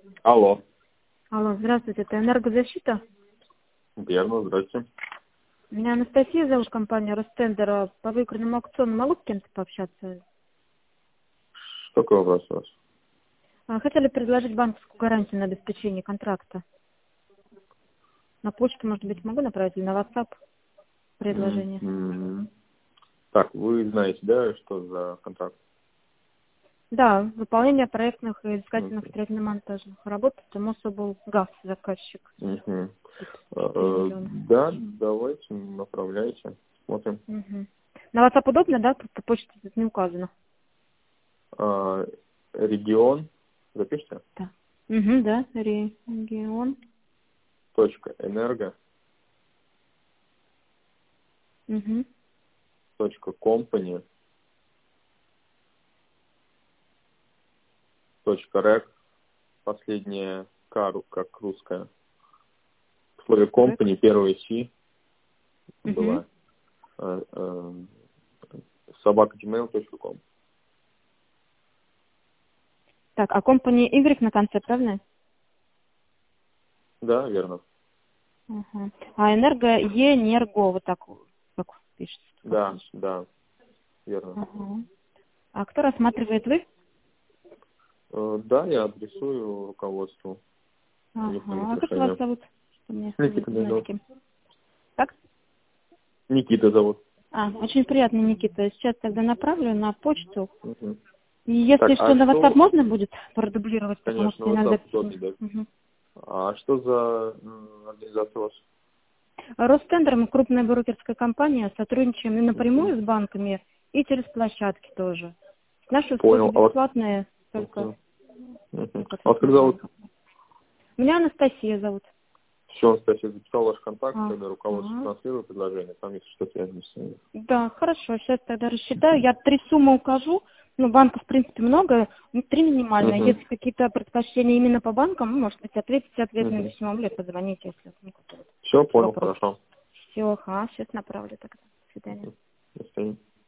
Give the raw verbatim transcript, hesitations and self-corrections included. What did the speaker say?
Алло. Алло, здравствуйте, это «Энергозащита». Верно, здрасте. Меня Анастасия зовут, компания «Ростендер». По выигранному аукциону могу с кем-то пообщаться? Какой вопрос у вас? А, Хотели предложить банковскую гарантию на обеспечение контракта. На почту, может быть, могу направить или на WhatsApp предложение? М-м. Так, вы знаете, да, что за контракт? Да, выполнение проектных и Мгм. искательных строительно-монтажных работ. Это Мособлгаз, газ заказчик. Мгм. четыре Э, миллиона. Да, давайте, направляйте, смотрим. Мгм. На WhatsApp удобно, да? Просто почта тут не указана. А, Регион, запишите, Да. Угу, да, регион. точка энерго, Угу. точка компани, точка рек, последняя К, как русская. В слове компани первая Си Угу. была э, э, собака джимейл точка ком. Так, а компания Y на конце, правильно? Да, верно. Ага. А энерго Енерго, вот так вот как пишется. Как Да, пишется. да, верно. Ага. А кто рассматривает, вы? Э, Да, я адресую руководству. Они примут Ага. А как вас решение. зовут? Что мне Никита меня знать зовут. кем? Так? Никита зовут. А, очень приятно, Никита. Сейчас тогда направлю на почту. Мгм. И если Так, что, а на WhatsApp что, можно будет продублировать, потому конечно, что иногда WhatsApp письма. удобнее, да. Мгм. А что за м, организация у вас? Ростендер, мы крупная брокерская компания, сотрудничаем и Мгм. напрямую с банками, и через площадки тоже. Наши услуги Понял. А вас, бесплатные, только, мгм. Мгм. только с А вас как зовут? банком. Меня Анастасия зовут. Все, Анастасия, записал ваш контакт, А, тогда руководство ага. транслирует предложение, там если что, связано с ними. Да, хорошо, сейчас тогда рассчитаю. Я три суммы укажу. Ну, банков, в принципе, много, ну, три минимально. Угу. Если какие-то предпочтения именно по банкам, вы можете ответить ответным Угу. письмом или позвонить, если ну, какой-то Все, понял, вопрос. хорошо. Все, ага, сейчас направлю тогда. До свидания. Мгм. До свидания.